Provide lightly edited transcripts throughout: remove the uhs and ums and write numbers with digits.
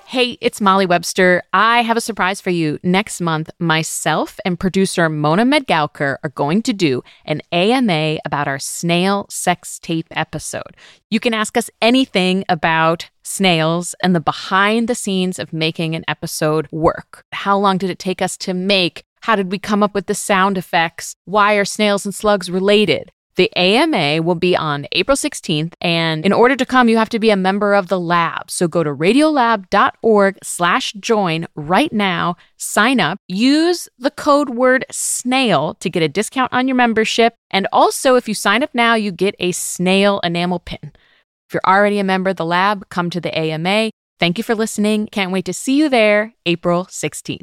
Hey, it's Molly Webster. I have a surprise for you. Next month, myself and producer Mona Medgalker are going to do an AMA about our snail sex tape episode. You can ask us anything about snails and the behind the scenes of making an episode work. How long did it take us to make? How did we come up with the sound effects? Why are snails and slugs related? The AMA will be on April 16th, and in order to come, you have to be a member of the lab. So go to radiolab.org/join right now, sign up, use the code word SNAIL to get a discount on your membership. And also, if you sign up now, you get a snail enamel pin. If you're already a member of the lab, come to the AMA. Thank you for listening. Can't wait to see you there, April 16th.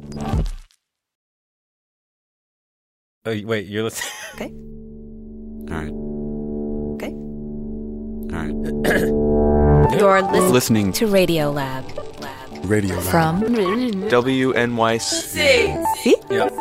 Oh, wait, you're listening? Okay. All right. Okay. All right. You're Listening to Radio Lab. Radio Lab. From WNYC. See? Yeah.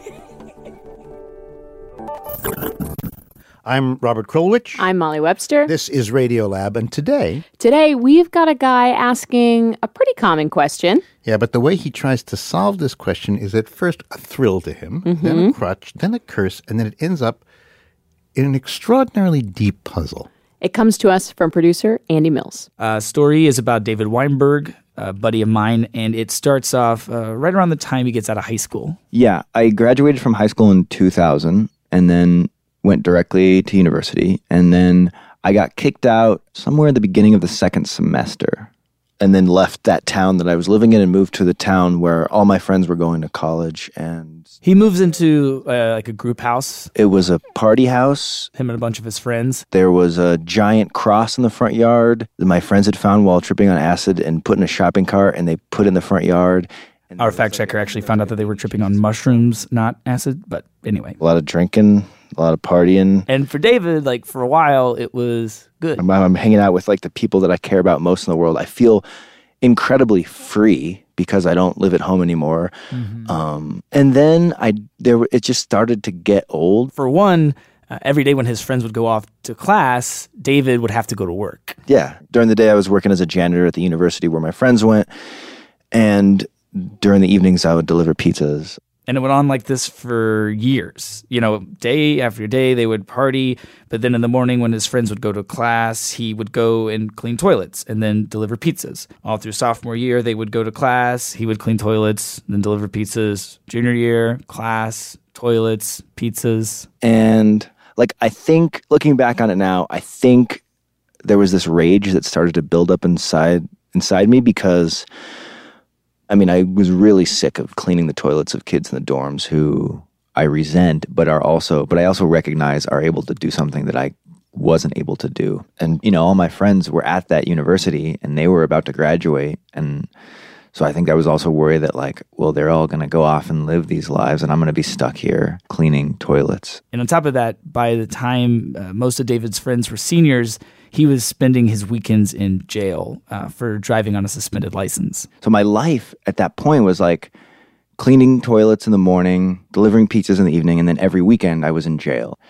I'm Robert Krulwich. I'm Molly Webster. This is Radio Lab, and today, We've got a guy asking a pretty common question. yeah, but the way he tries to solve this question is at first a thrill to him, then a crutch, then a curse, and then it ends up in an extraordinarily deep puzzle. It comes to us from producer Andy Mills. Story is about David Weinberg, a buddy of mine, and it starts off right around the time he gets out of high school. Yeah, I graduated from high school in 2000 and then went directly to university. And then I got kicked out somewhere in the beginning of the second semester and then left that town that I was living in and moved to the town where all my friends were going to college. And He moves into like a group house, it was a party house. him and a bunch of his friends. There was a giant cross in the front yard that my friends had found while tripping on acid and put in a shopping cart, and they put in the front yard. And Our fact checker actually found out that they were tripping on mushrooms, not acid, but anyway. a lot of drinking, a lot of partying. And for David, like for a while, it was good. I'm hanging out with like the people that I care about most in the world. I feel incredibly free because I don't live at home anymore. And then it just started to get old. For one, every day when his friends would go off to class, David would have to go to work. Yeah. During the day, I was working as a janitor at the university where my friends went. And during the evenings, I would deliver pizzas. And it went on like this for years. You know, day after day, they would party. But then in the morning when his friends would go to class, he would go and clean toilets and then deliver pizzas. All through sophomore year, they would go to class. He would clean toilets, then deliver pizzas. Junior year, class, toilets, pizzas. And like, I think, looking back on it now, I think there was this rage that started to build up inside me because, I mean, I was really sick of cleaning the toilets of kids in the dorms who I resent, but I also recognize are able to do something that I wasn't able to do. And, you know, all my friends were at that university and they were about to graduate. And so I think I was also worried that like, well, they're all going to go off and live these lives and I'm going to be stuck here cleaning toilets. And on top of that, by the time most of David's friends were seniors, he was spending his weekends in jail for driving on a suspended license. So my life at that point was like cleaning toilets in the morning, delivering pizzas in the evening, and then every weekend I was in jail.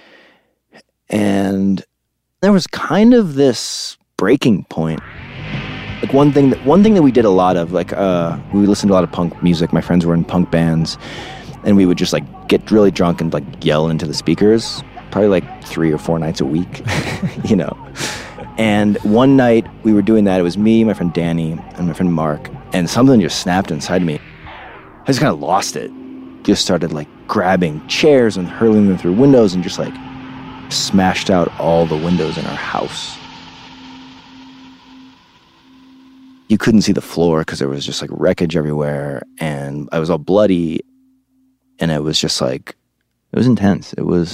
And there was kind of this breaking point. Like one thing that we did a lot of, like we listened to a lot of punk music. My friends were in punk bands, and we would just like get really drunk and like yell into the speakers. Probably like 3 or 4 nights a week, you know. And one night we were doing that. It was me, my friend Danny, and my friend Mark. And something just snapped inside me. I just kind of lost it. Just started like grabbing chairs and hurling them through windows and just like smashed out all the windows in our house. You couldn't see the floor because there was just like wreckage everywhere. And I was all bloody. And it was just like, it was intense.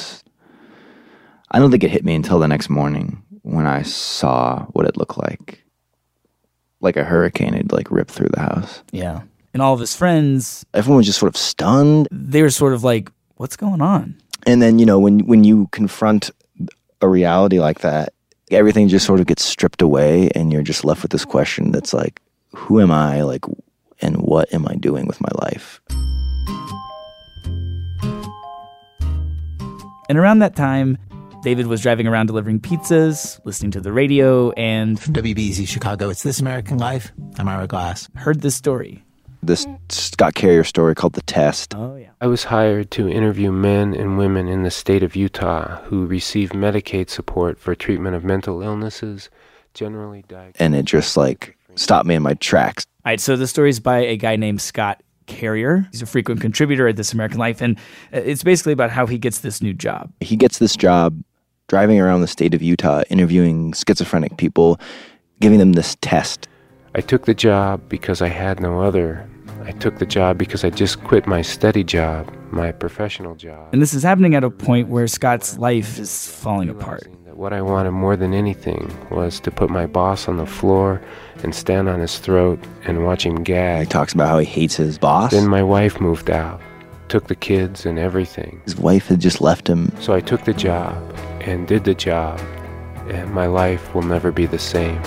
I don't think it hit me until the next morning when I saw what it looked like. Like a hurricane had like ripped through the house. Yeah. And all of his friends, everyone was just sort of stunned. They were sort of like, what's going on? And then, you know, when you confront a reality like that, everything just sort of gets stripped away and you're just left with this question that's like, who am I? Like, and what am I doing with my life? And around that time, David was driving around delivering pizzas, listening to the radio, and WBZ Chicago, it's This American Life. I'm Ira Glass. heard this story. This Scott Carrier story called The Test. Oh, yeah. I was hired to interview men and women in the state of Utah who receive Medicaid support for treatment of mental illnesses, generally diagnosed. And it just like stopped me in my tracks. All right, so the story's by a guy named Scott Carrier. He's a frequent contributor at This American Life, and it's basically about how he gets this new job. He gets this job driving around the state of Utah, interviewing schizophrenic people, giving them this test. I took the job because I had no other. I took the job because I just quit my steady job, my professional job. And this is happening at a point where Scott's life is falling apart. Realizing that what I wanted more than anything was to put my boss on the floor and stand on his throat and watch him He gag. talks about how he hates his boss. Then my wife moved out, took the kids and everything. His wife had just left him. So I took the job and did the job, and my life will never be the same.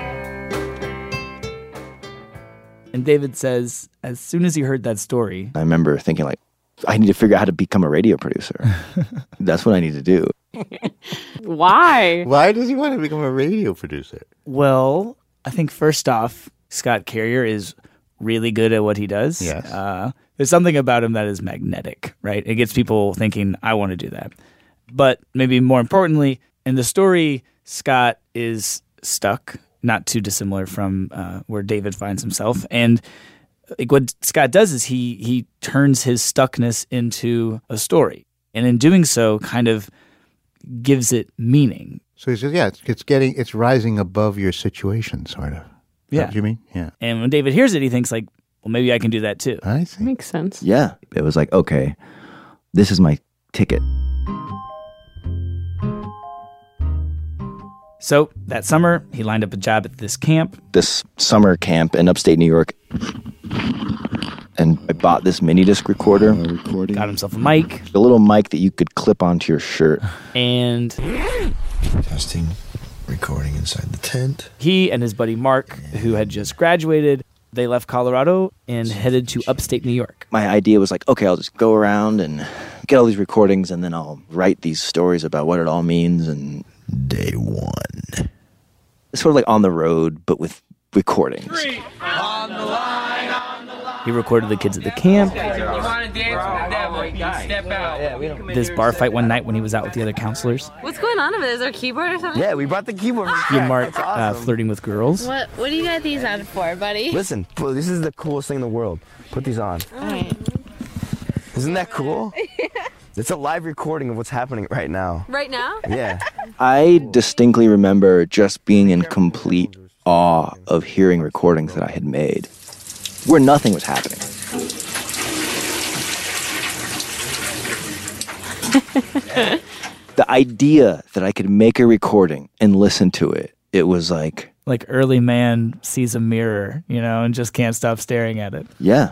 And David says, as soon as he heard that story, I remember thinking like, I need to figure out how to become a radio producer. That's what I need to do. Why? Why does he want to become a radio producer? well, I think first off, Scott Carrier is really good at what he does. Yes. There's something about him that is magnetic, right? It gets people thinking, I want to do that. But maybe more importantly, in the story, Scott is stuck, not too dissimilar from where David finds himself. And like, what Scott does is he turns his stuckness into a story. And in doing so, kind of gives it meaning. So he says, yeah, it's rising above your situation, sort of. Is that Yeah. what you mean? Yeah. And when David hears it, he thinks like, well, maybe I can do that too. I see. Makes sense. Yeah. It was like, okay, this is my ticket. So that summer, he lined up a job at this camp. This summer camp in upstate New York. And I bought this mini disc recorder. Got himself a mic, A little mic that you could clip onto your shirt. and Testing, recording inside the tent. he and his buddy Mark, who had just graduated, they left Colorado and headed to upstate New York. My idea was like, okay, I'll just go around and get all these recordings and then I'll write these stories about what it all means. And Day one. it's sort of like on the road, but with recordings. He recorded the kids at the camp, this bar fight one night when he was out with the other counselors, What's going on over there? Is there a keyboard or something? Yeah, we brought the keyboard. he and Mark flirting with girls. What do you got these on for, buddy? Listen, bro, this is the coolest thing in the world. Put these on. Isn't that cool? It's a live recording of what's happening right now. Right now? Yeah. I distinctly remember just being in complete awe of hearing recordings that I had made where nothing was happening. The idea that I could make a recording and listen to it, it was like, Early man sees a mirror, and just can't stop staring at it. yeah.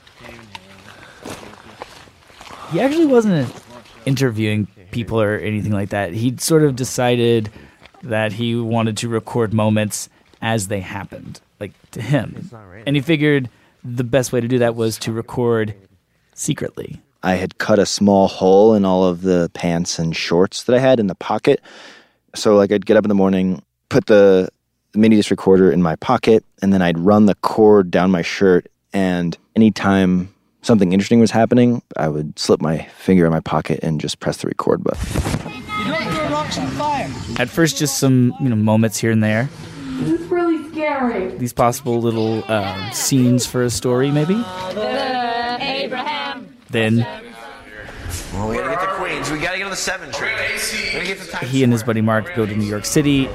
He actually wasn't interviewing people or anything like that. He sort of decided that he wanted to record moments as they happened, like to him. And he figured the best way to do that was to record secretly. I had cut a small hole in all of the pants and shorts that I had in the pocket. So like I'd get up in the morning, put the mini disc recorder in my pocket, and then I'd run the cord down my shirt, and anytime something interesting was happening, I would slip my finger in my pocket and just press the record button. At first, just some moments here and there. This is really scary. These possible little scenes for a story, maybe. Abraham. Then Well, we gotta get to Queens. We gotta get on the 7 train. We gotta get to Times he and his buddy Mark go to New York City.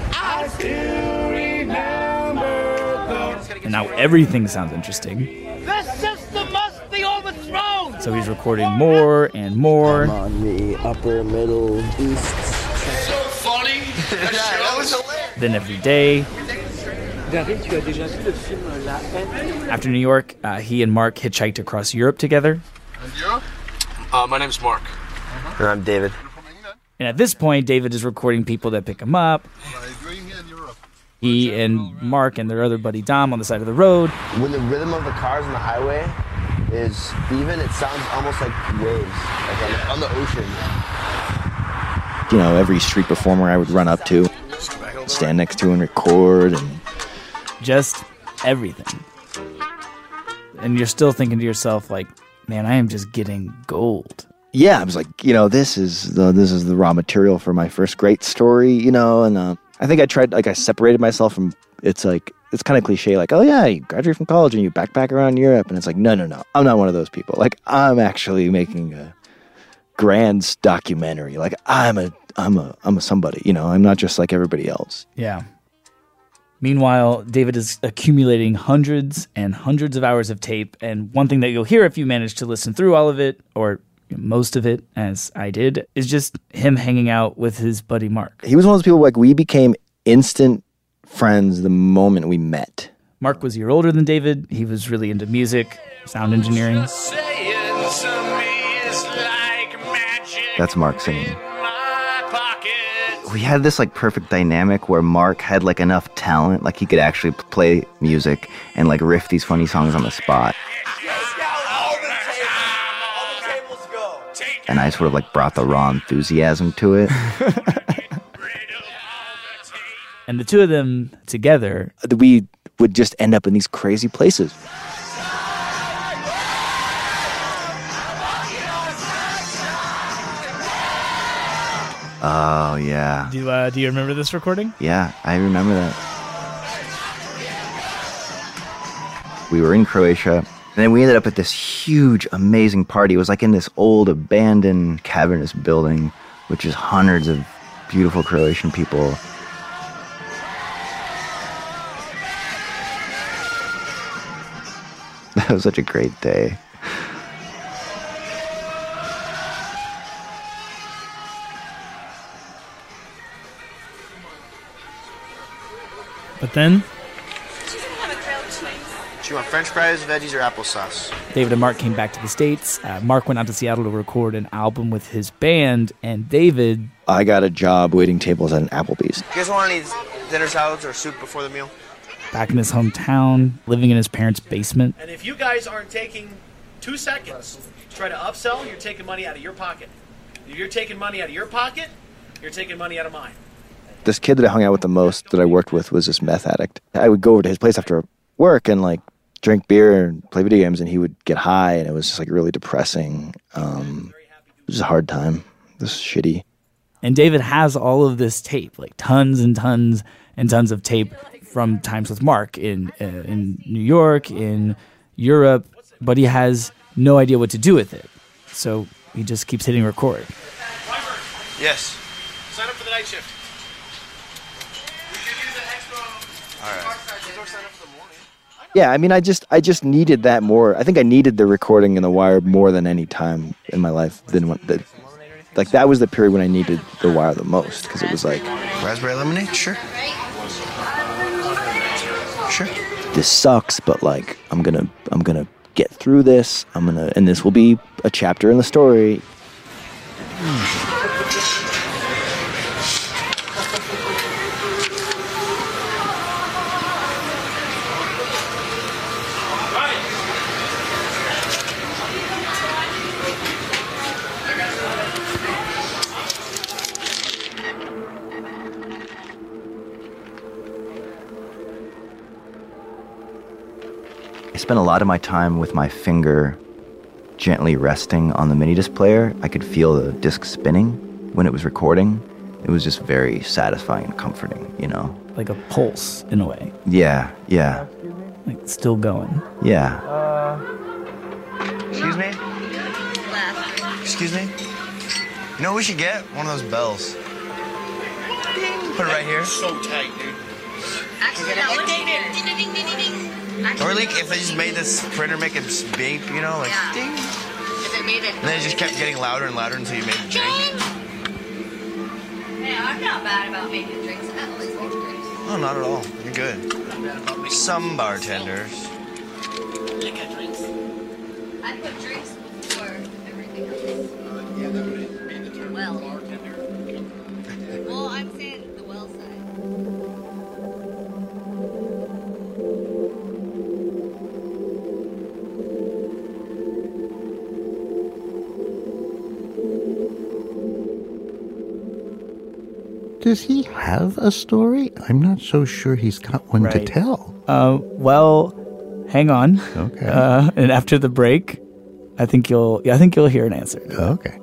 And now everything sounds interesting. The system must be overthrown. So he's recording more and more. on the upper middle east. So funny. That was hilarious. Then every day. After New York, he and Mark hitchhiked across Europe together. My name's Mark. And I'm David. And at this point, David is recording people that pick him up. He and Mark and their other buddy Dom on the side of the road. When the rhythm of the cars on the highway is even, it sounds almost like waves, like on the ocean. you know, every street performer I would run up to, stand next to and record, and just everything. And you're still thinking to yourself, like, man, I am just getting gold. yeah, I was like, you know, this is the raw material for my first great story, you know. And I think I separated myself from. It's like, it's kind of cliche, like, oh yeah, you graduate from college and you backpack around Europe, and it's like, no, I'm not one of those people. Like, I'm actually making a grand documentary. Like, I'm a somebody, you know. I'm not just like everybody else. Yeah. Meanwhile, David is accumulating hundreds and hundreds of hours of tape, and one thing that you'll hear if you manage to listen through all of it, or most of it, as I did, is just him hanging out with his buddy Mark. He was one of those people, like, we became instant friends the moment we met. Mark was a year older than David. He was really into music, sound engineering. That's Mark singing. We had this like perfect dynamic where Mark had like enough talent, like he could actually play music and like riff these funny songs on the spot. And I sort of like brought the raw enthusiasm to it. And the two of them together, we would just end up in these crazy places. Oh, yeah. Do you remember this recording? Yeah, I remember that. We were in Croatia, and then we ended up at this huge, amazing party. It was like in this old, abandoned, cavernous building, which is hundreds of beautiful Croatian people. That was such a great day. But then, do you want french fries, veggies, or applesauce? David and Mark came back to the States. Mark went out to Seattle to record an album with his band, and David... I got a job waiting tables at an Applebee's. You guys want any dinner salads or soup before the meal? Back in his hometown, living in his parents' basement. And if you guys aren't taking 2 seconds to try to upsell, you're taking money out of your pocket. If you're taking money out of your pocket, you're taking money out of mine. This kid that I hung out with the most that I worked with was this meth addict. I would go over to his place after work and like drink beer and play video games, and he would get high, and it was just like really depressing. It was a hard time. It was shitty. And David has all of this tape, like tons and tons and tons of tape from times with Mark in New York, in Europe, but he has no idea what to do with it. So he just keeps hitting record. Yes. Sign up for the night shift. Yeah, I mean, I just needed that more. I think I needed the recording in The Wire more than any time in my life. Like, that was the period when I needed The Wire the most, because it was like... Raspberry lemonade? Sure. Sure. This sucks, but like, I'm gonna get through this. And this will be a chapter in the story. I spent a lot of my time with my finger gently resting on the mini disc player. I could feel the disc spinning when it was recording. It was just very satisfying and comforting, you know? Like a pulse, in a way. Yeah. Like, it's still going. Yeah. Excuse me? Excuse me? You know what we should get? One of those bells. Put it right here. So tight, dude. Or like if they just made this printer make it beep, you know, like ding. If it made it. And then it just kept getting louder and louder until you made the drink. Yeah, I'm not bad about making drinks. I always make drinks. Oh, not at all. You're good. Some bartenders. I get drinks. I put drinks before everything else. Yeah, that would be the term bartender. Well, I'm saying the well side. Does he have a story? I'm not so sure he's got one to tell. Well, hang on. Okay. And after the break, I think you'll hear an answer. Okay.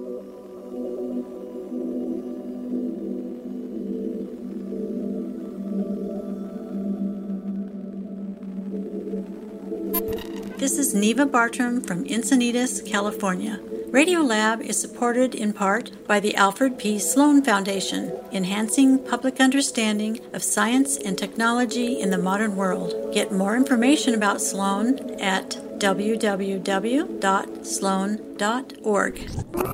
This is Neva Bartram from Encinitas, California. Radiolab is supported in part by the Alfred P. Sloan Foundation, enhancing public understanding of science and technology in the modern world. Get more information about Sloan at www.sloan.org.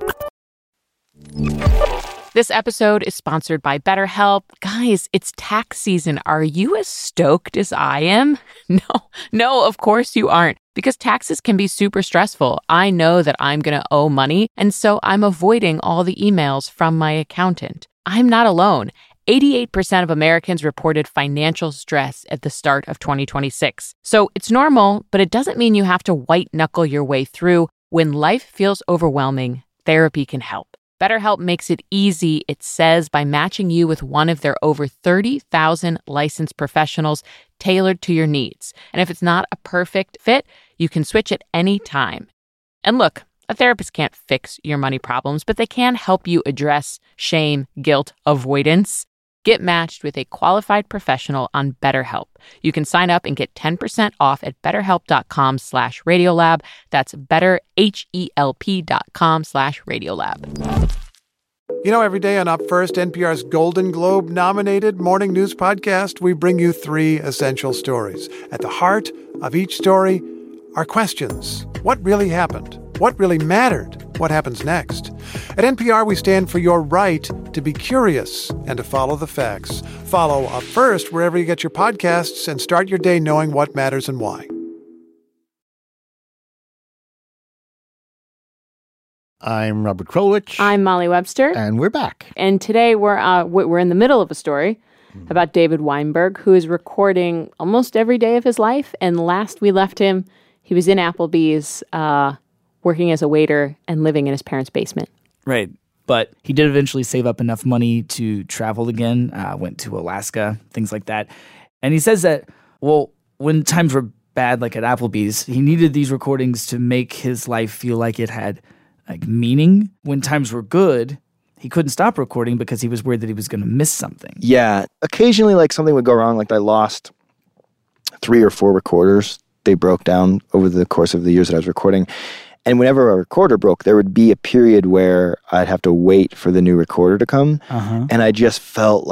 This episode is sponsored by BetterHelp. Guys, it's tax season. Are you as stoked as I am? No, of course you aren't. Because taxes can be super stressful. I know that I'm going to owe money, and so I'm avoiding all the emails from my accountant. I'm not alone. 88% of Americans reported financial stress at the start of 2026. So it's normal, but it doesn't mean you have to white-knuckle your way through. When life feels overwhelming, therapy can help. BetterHelp makes it easy, it says, by matching you with one of their over 30,000 licensed professionals tailored to your needs. And if it's not a perfect fit, you can switch at any time. And look, a therapist can't fix your money problems, but they can help you address shame, guilt, avoidance. Get matched with a qualified professional on BetterHelp. You can sign up and get 10% off at betterhelp.com/radiolab. That's betterhelp.com/radiolab. You know, every day on Up First, NPR's Golden Globe-nominated morning news podcast, we bring you 3 essential stories. At the heart of each story are questions. What really happened? What really mattered? What happens next? At NPR, we stand for your right to be curious and to follow the facts. Follow Up First wherever you get your podcasts and start your day knowing what matters and why. I'm Robert Krulwich. I'm Molly Webster. And we're back. And today we're in the middle of a story about David Weinberg, who is recording almost every day of his life. And last we left him, he was in Applebee's, working as a waiter and living in his parents' basement. Right. But he did eventually save up enough money to travel again, went to Alaska, things like that. And he says that, well, when times were bad, like at Applebee's, he needed these recordings to make his life feel like it had meaning. When times were good, he couldn't stop recording because he was worried that he was going to miss something. Yeah. Occasionally, something would go wrong. I lost 3 or 4 recorders. They broke down over the course of the years that I was recording. And whenever a recorder broke, there would be a period where I'd have to wait for the new recorder to come. And I just felt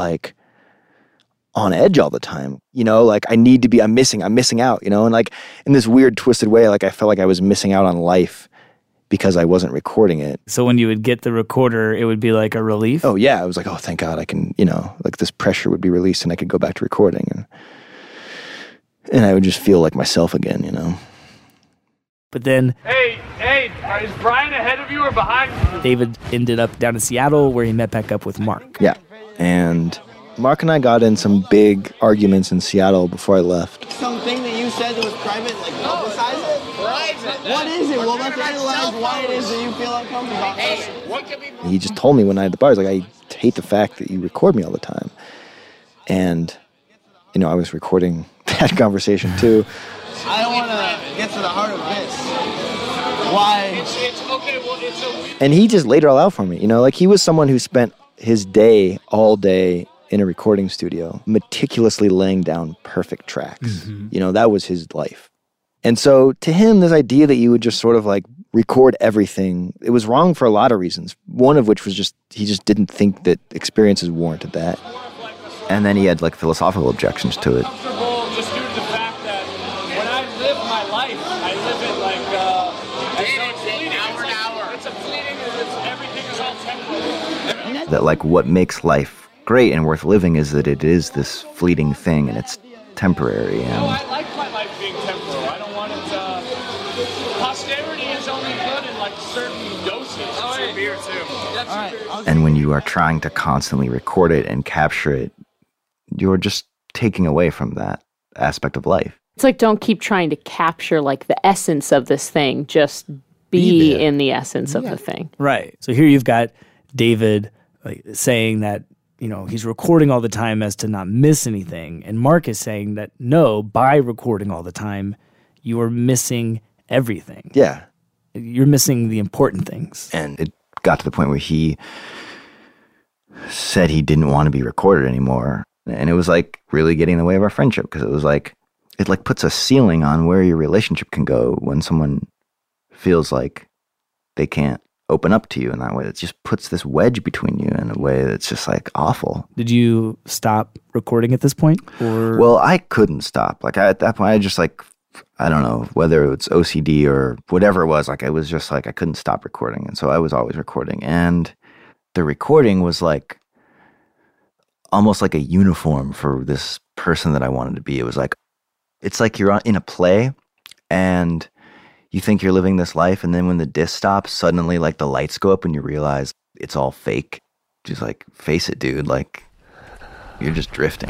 on edge all the time. I'm missing out, and in this weird twisted way, I felt like I was missing out on life because I wasn't recording it. So when you would get the recorder, it would be like a relief? Oh, yeah. I was like, oh, thank God I can, this pressure would be released and I could go back to recording. And I would just feel like myself again, But then... Hey, is Brian ahead of you or behind you? David ended up down in Seattle where he met back up with Mark. Yeah. And Mark and I got in some big arguments in Seattle before I left. Something that you said that was private, publicize it? Private. What is it? Well, let's analyze why it is that you feel uncomfortable. Hey, what can be... He just told me one night at the bar, he's like, I hate the fact that you record me all the time. And, I was recording that conversation too. I don't want to get to the heart of this. Why? It's okay, well, it's a... And he just laid it all out for me. He was someone who spent his day, all day, in a recording studio, meticulously laying down perfect tracks. That was his life. And so to him, this idea that you would just sort of record everything, it was wrong for a lot of reasons. One of which was he just didn't think that experiences warranted that. And then he had philosophical objections to it. Just due to the fact that when I live my life, I live it it's a fleeting, everything is all temporary. That what makes life great and worth living is that it is this fleeting thing and it's temporary. And I like my life being temporal. I don't want it to... Posterity is only good in certain doses. Oh, yeah. Beer too. And when you are trying to constantly record it and capture it, you're just taking away from that aspect of life. It's don't keep trying to capture the essence of this thing. Just be in the essence of the thing. Right. So here you've got David saying that he's recording all the time as to not miss anything. And Mark is saying that no, by recording all the time, you are missing everything. Yeah. You're missing the important things. And it got to the point where he said he didn't want to be recorded anymore. And it was like really getting in the way of our friendship, because it was like, it like puts a ceiling on where your relationship can go when someone feels like they can't open up to you in that way. It just puts this wedge between you in a way that's just like awful. Did you stop recording at this point? Or? Well, I couldn't stop. Like at that point, I just like, I don't know whether it's OCD or whatever it was. Like I was just like, I couldn't stop recording. And so I was always recording. And the recording was like almost like a uniform for this person that I wanted to be. It was like, it's like you're in a play and you think you're living this life, and then when the disc stops, suddenly like the lights go up and you realize it's all fake. Just like, face it, dude. Like, you're just drifting.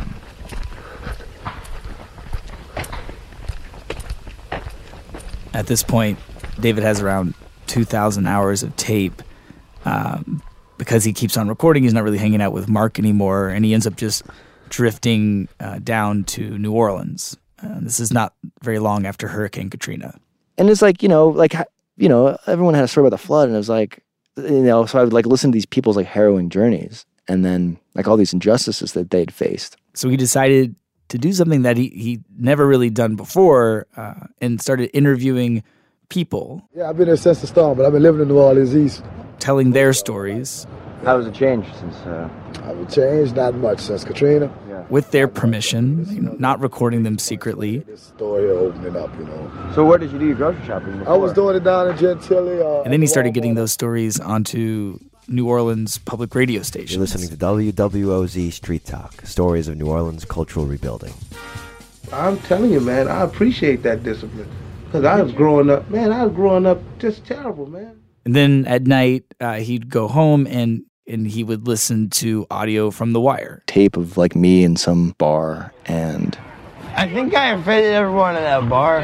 At this point, David has around 2,000 hours of tape. Because he keeps on recording, he's not really hanging out with Mark anymore, and he ends up just drifting down to New Orleans. This is not very long after Hurricane Katrina. And it's like, everyone had a story about the flood, and it was like, so I would like listen to these people's like harrowing journeys, and then like all these injustices that they'd faced. So he decided to do something that he never really done before, and started interviewing people. Yeah, I've been here since the storm, but I've been living in New Orleans East. Telling their stories. How has it changed since? I've changed not much since Katrina. Yeah. With their permission, not recording them secretly. This store here opening up, So where did you do your grocery shopping before? I was doing it down in Gentilly. And then he started getting those stories onto New Orleans public radio stations. You're listening to WWOZ Street Talk, stories of New Orleans cultural rebuilding. I'm telling you, man, I appreciate that discipline. Because I was growing up just terrible, man. And then at night, he'd go home and he would listen to audio from The Wire. Tape of like me in some bar, and I think I offended everyone in that bar.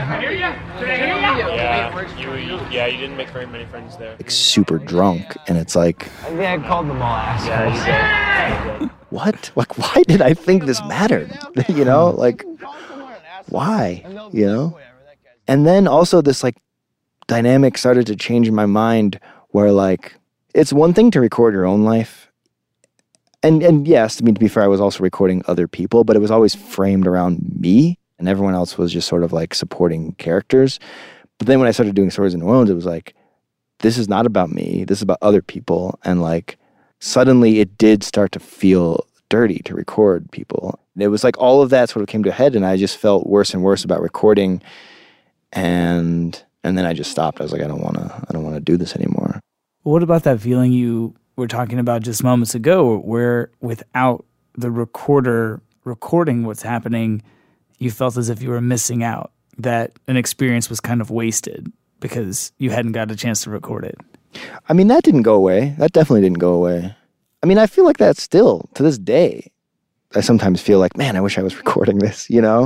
Yeah, you didn't make very many friends there. like super drunk, and it's like, I think I called them all assholes. what? Like, why did I think this mattered? Like, why? And then also this like dynamic started to change in my mind where like, it's one thing to record your own life. And yes, I mean, to be fair, I was also recording other people, but it was always framed around me, and everyone else was just sort of like supporting characters. But then when I started doing Stories in New Orleans, it was like, this is not about me. This is about other people. And like, suddenly it did start to feel dirty to record people. It was like all of that sort of came to a head, and I just felt worse and worse about recording. And then I just stopped. I was like, I don't want to do this anymore. What about that feeling you were talking about just moments ago, where without the recorder recording what's happening, you felt as if you were missing out, that an experience was kind of wasted because you hadn't got a chance to record it? I mean, that didn't go away. That definitely didn't go away. I mean, I feel like that still, to this day. I sometimes feel like, man, I wish I was recording this,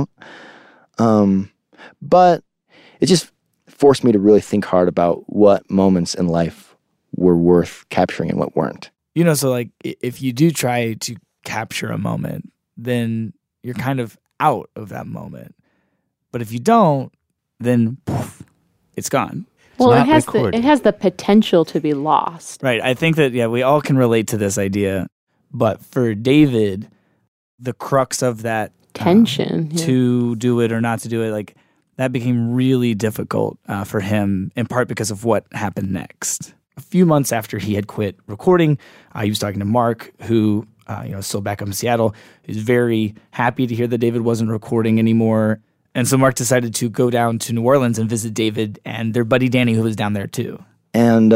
But it just forced me to really think hard about what moments in life were worth capturing and what weren't. So like, if you do try to capture a moment, then you're kind of out of that moment. But if you don't, then poof, it's gone. Well, it has the potential to be lost. Right. I think that, we all can relate to this idea. But for David, the crux of that tension to do it or not to do it, like, that became really difficult for him, in part because of what happened next. A few months after he had quit recording, he was talking to Mark, who, still back up in Seattle. He was very happy to hear that David wasn't recording anymore. And so Mark decided to go down to New Orleans and visit David and their buddy Danny, who was down there too. And,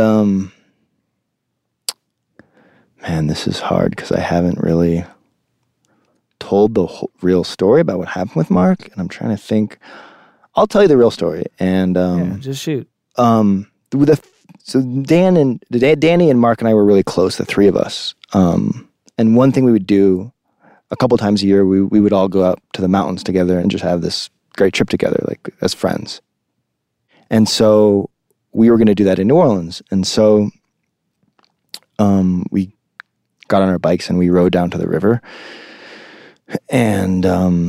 man, this is hard because I haven't really told the real story about what happened with Mark. And I'm trying to think. I'll tell you the real story. And just shoot. So Danny and Mark and I were really close, the three of us. And one thing we would do a couple times a year, we would all go up to the mountains together and just have this great trip together, like as friends. And so we were going to do that in New Orleans. And so we got on our bikes and we rode down to the river and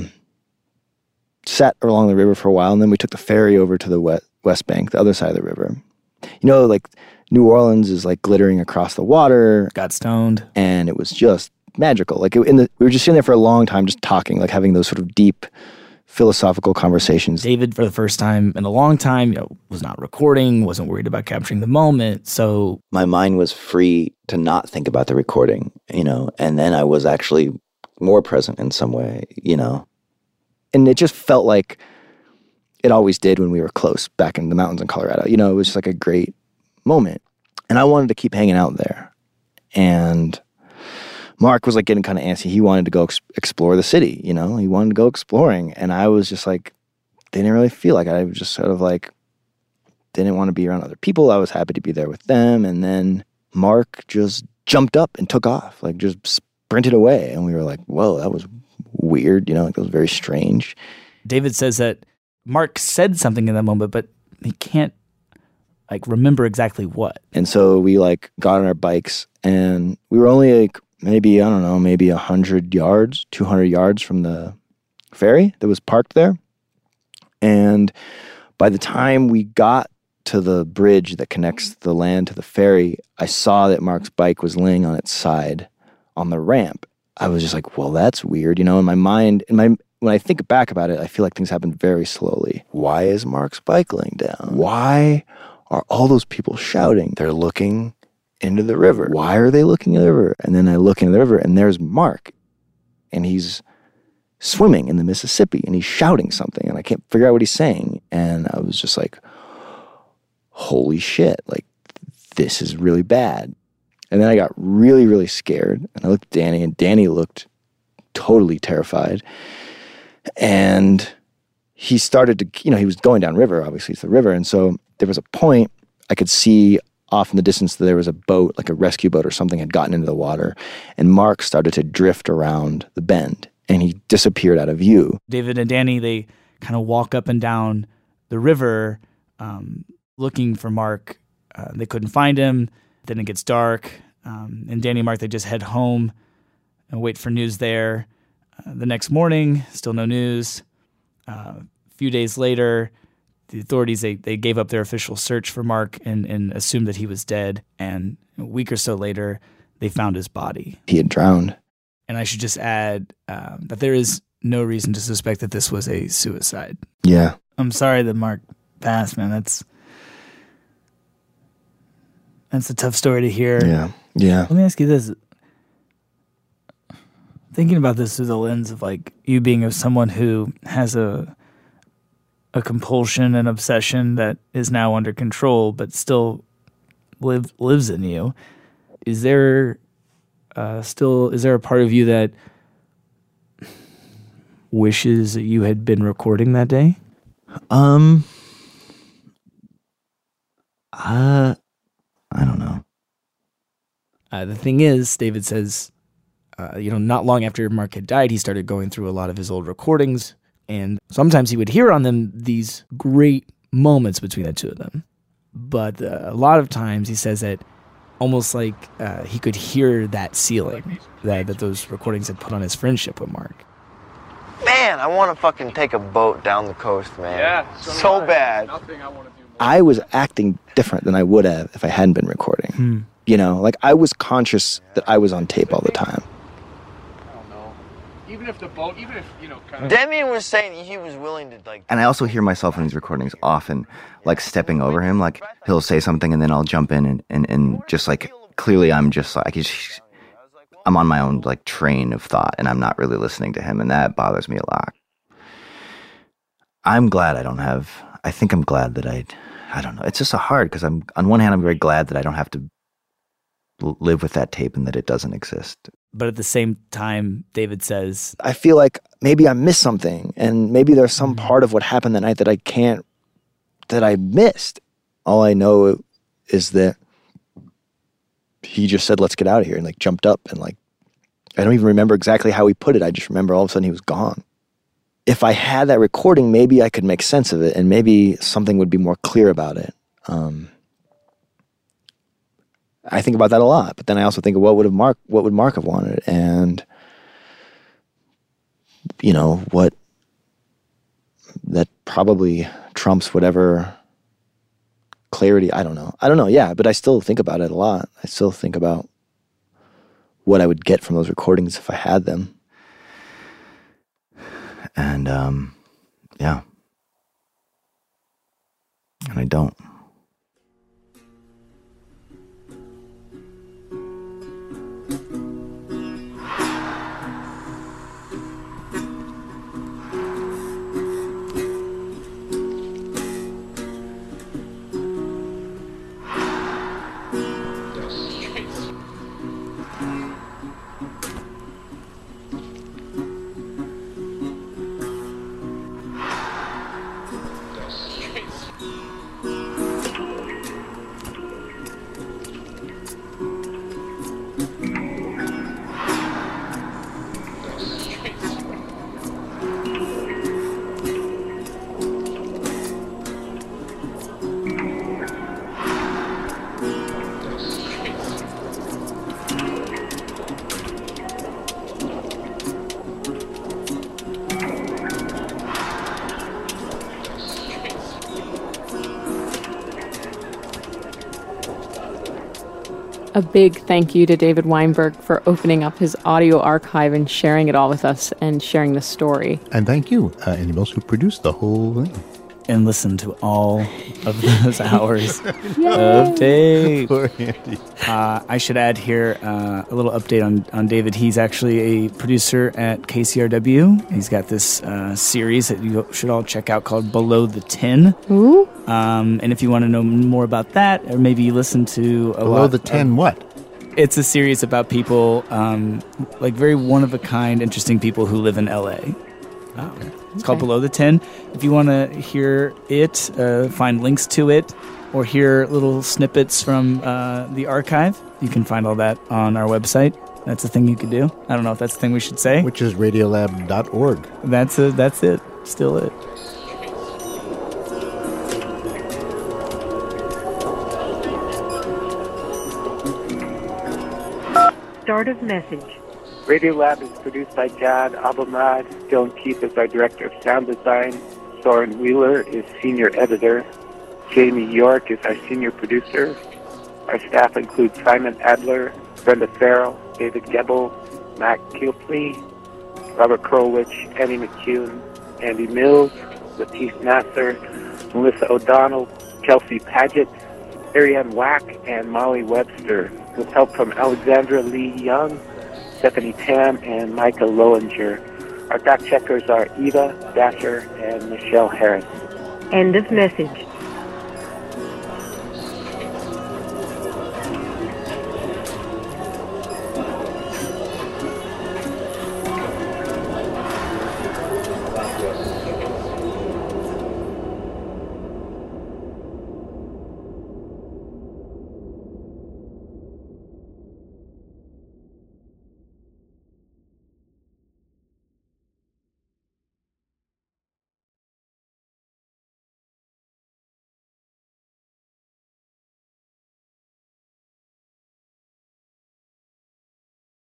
sat along the river for a while. And then we took the ferry over to the West Bank, the other side of the river. You know, like New Orleans is like glittering across the water. Got stoned. And it was just magical. Like we were just sitting there for a long time just talking, like having those sort of deep philosophical conversations. David, for the first time in a long time, was not recording, wasn't worried about capturing the moment. So my mind was free to not think about the recording, and then I was actually more present in some way, And it just felt like it always did when we were close back in the mountains in Colorado. It was just like a great moment. And I wanted to keep hanging out there. And Mark was like getting kind of antsy. He wanted to go explore the city, He wanted to go exploring. And I was just like, didn't really feel like it. I was just sort of like, didn't want to be around other people. I was happy to be there with them. And then Mark just jumped up and took off, like just sprinted away. And we were like, whoa, that was weird. Like it was very strange. David says that Mark said something in that moment, but he can't like remember exactly what. And so we like got on our bikes and we were only like, maybe 100 yards, 200 yards from the ferry that was parked there. And by the time we got to the bridge that connects the land to the ferry, I saw that Mark's bike was laying on its side on the ramp. I was just like, well, that's weird. In my mind, when I think back about it, I feel like things happen very slowly. Why is Mark's bike laying down? Why are all those people shouting? They're looking into the river. Why are they looking at the river? And then I look into the river and there's Mark. And he's swimming in the Mississippi and he's shouting something and I can't figure out what he's saying. And I was just like, holy shit, like this is really bad. And then I got really, really scared. And I looked at Danny and Danny looked totally terrified. And he started to, he was going downriver, obviously it's the river. And so there was a point I could see off in the distance that there was a boat, like a rescue boat or something had gotten into the water. And Mark started to drift around the bend and he disappeared out of view. David and Danny, they kind of walk up and down the river looking for Mark. They couldn't find him. Then it gets dark. And Danny and Mark, they just head home and wait for news there. The next morning, still no news. A few days later, the authorities, they gave up their official search for Mark and assumed that he was dead. And a week or so later, they found his body. He had drowned. And I should just add that there is no reason to suspect that this was a suicide. Yeah. I'm sorry that Mark passed, man. That's a tough story to hear. Yeah. Yeah. Let me ask you this. Thinking about this through the lens of like you being someone who has a compulsion and obsession that is now under control, but still lives in you. Is there a part of you that wishes that you had been recording that day? I don't know. The thing is, David says, not long after Mark had died, he started going through a lot of his old recordings, and sometimes he would hear on them these great moments between the two of them. But a lot of times he says that almost like he could hear that ceiling that those recordings had put on his friendship with Mark. Man, I want to fucking take a boat down the coast, man. Yeah. So bad. Nothing I want to do more. I was acting different than I would have if I hadn't been recording. Like I was conscious that I was on tape all the time. I don't know. Even if the boat, kind of... Demi was saying he was willing to, like... And I also hear myself in these recordings often, like, stepping over him. Like, he'll say something and then I'll jump in and just, like, clearly I'm just, like, I'm on my own, like, train of thought and I'm not really listening to him, and that bothers me a lot. I'm glad I don't have... I think I'm glad that I don't know. It's just so hard because on one hand, I'm very glad that I don't have to live with that tape and that it doesn't exist. But at the same time, David says, I feel like maybe I missed something and maybe there's some part of what happened that night that I missed. All I know is that he just said, let's get out of here, and like jumped up, and like, I don't even remember exactly how he put it. I just remember all of a sudden he was gone. If I had that recording, maybe I could make sense of it and maybe something would be more clear about it. I think about that a lot. But then I also think of what would Mark have wanted, and what that probably trumps whatever clarity. I don't know. Yeah, but I still think about it a lot. I still think about what I would get from those recordings if I had them. And, yeah. And I don't. A big thank you to David Weinberg for opening up his audio archive and sharing it all with us and sharing the story. And thank you, Andy Mills, who produced the whole thing. And listen to all of those hours of tape. Poor Andy. I should add here a little update on David. He's actually a producer at KCRW. He's got this series that you should all check out called Below the Tin. Ooh. And if you want to know more about that, or maybe you listen to Below the Tin what? It's a series about people, like very one-of-a-kind, interesting people who live in L.A. It's called Below the Tin. If you want to hear it, find links to it, or hear little snippets from the archive, you can find all that on our website. That's a thing you could do. I don't know if that's the thing we should say. Which is radiolab.org. That's it. Still it. Start of message. Radiolab is produced by Jad Abumrad. Dylan Keith is our director of sound design. Soren Wheeler is senior editor. Jamie York is our senior producer. Our staff includes Simon Adler, Brenda Farrell, David Gebel, Matt Kilpley, Robert Krolwich, Annie McCune, Andy Mills, Latif Nasser, Melissa O'Donnell, Kelsey Paget, Ariane Wack, and Molly Webster, with help from Alexandra Lee Young, Stephanie Tam, and Micah Lowinger. Our fact checkers are Eva Dasher and Michelle Harris. End of message.